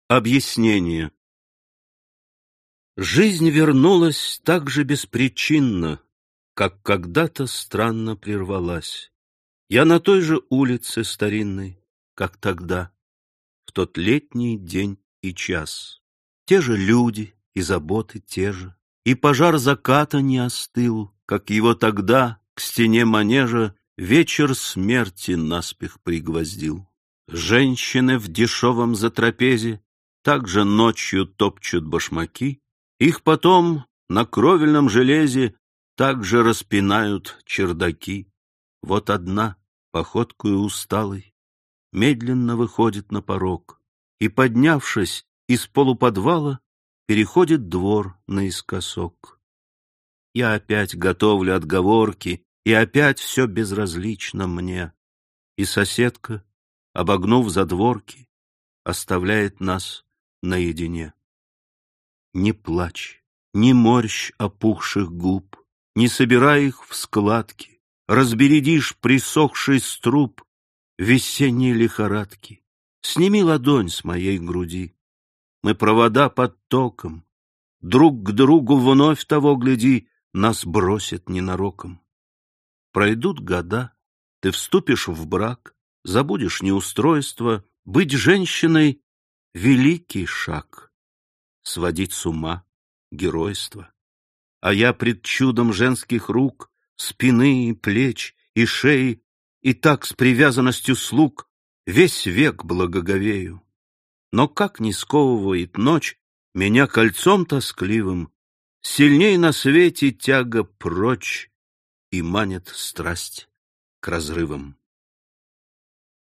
Объяснение. Жизнь вернулась так же беспричинно, как когда-то странно прервалась. Я на той же улице старинной, как тогда, в тот летний день и час. Те же люди и заботы те же, и пожар заката не остыл, как его тогда к стене манежа вечер смерти наспех пригвоздил. Женщины в дешевом затрапезе также ночью топчут башмаки, их потом на кровельном железе также распинают чердаки. Вот одна, походкою усталой, медленно выходит на порог и, поднявшись из полуподвала, переходит двор наискосок. Я опять готовлю отговорки, и опять все безразлично мне, и соседка, обогнув задворки, оставляет нас наедине. Не плачь, не морщ опухших губ, не собирай их в складки, разбередишь присохший струб весенней лихорадки. Сними ладонь с моей груди. Мы провода под током, друг к другу вновь того гляди, нас бросит ненароком. Пройдут года, ты вступишь в брак, забудешь неустройство, быть женщиной — великий шаг, сводить с ума — геройство. А я пред чудом женских рук, спины, плеч и шеи, и так с привязанностью слуг весь век благоговею. Но как не сковывает ночь меня кольцом тоскливым, сильней на свете тяга прочь и манит страсть к разрывам.